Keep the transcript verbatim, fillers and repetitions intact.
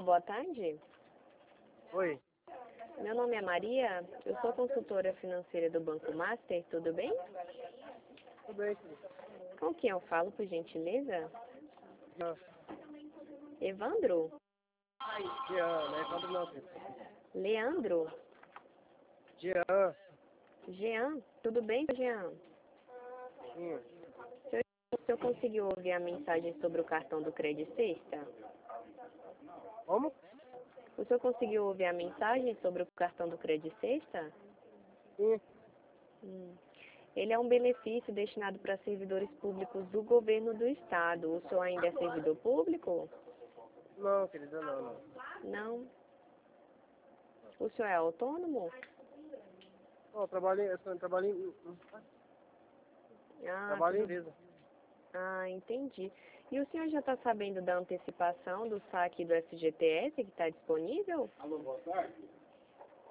boa tarde. Oi. Meu nome é Maria, eu sou consultora financeira do Banco Master, tudo bem? Tudo bem, filho? Com quem eu falo, por gentileza? Jean. Evandro? Jean, não é Evandro não, filho. Leandro? Jean. Jean? Tudo bem, Jean? Sim. O senhor, o senhor conseguiu ouvir a mensagem sobre o cartão do Credit Sexta? Como? O senhor conseguiu ouvir a mensagem sobre o cartão do Credit Sexta? Sim. Hum. Ele é um benefício destinado para servidores públicos do governo do estado. O senhor ainda é servidor público? Não, querida, não, não. Não. O senhor é autônomo? Não, eu trabalho, em- eu só trabalho em, Ah, trabalho em tudo... empresa. ah, entendi. E o senhor já está sabendo da antecipação do saque do F G T S que está disponível? Alô, boa tarde.